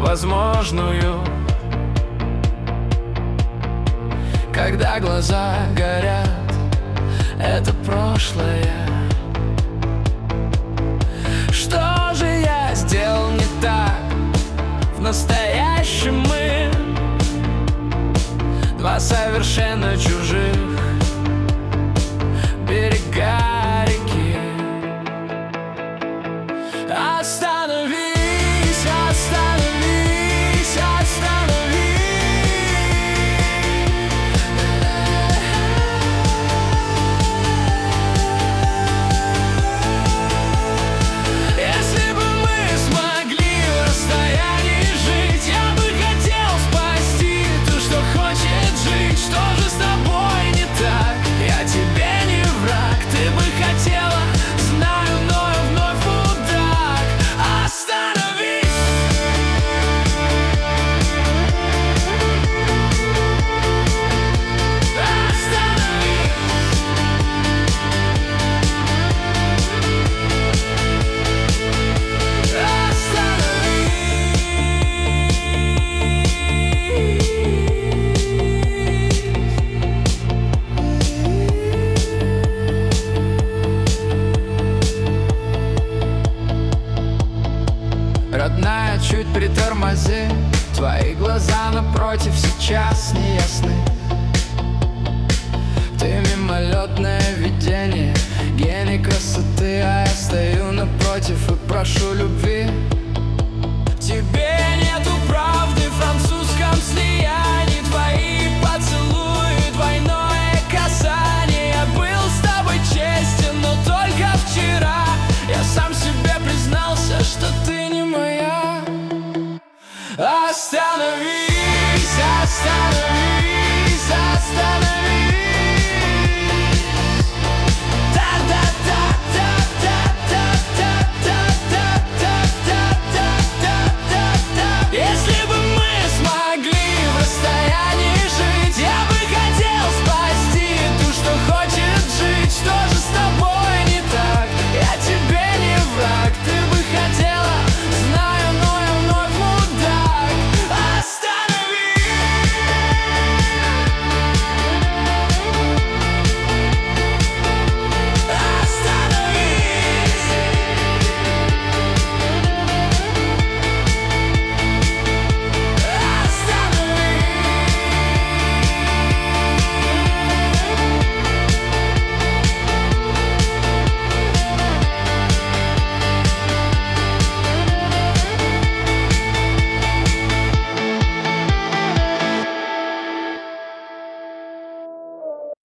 невозможную. Когда глаза горят, это прошлое. Что же я сделал не так? В настоящем мы два совершенно чужих берега реки. Остановись, остановись, остановись. Если бы мы смогли в расстоянии жить, я бы хотел спасти то, что хочет жить. Что же с тобой не так? Я тебе не враг. Ты бы хотела, знаю, но я вновь мудак. Остановись. Родная, чуть притормози. Твои глаза напротив сейчас неясны. Ты мимолетное видение, гений красоты, а я стою напротив и прошу любви.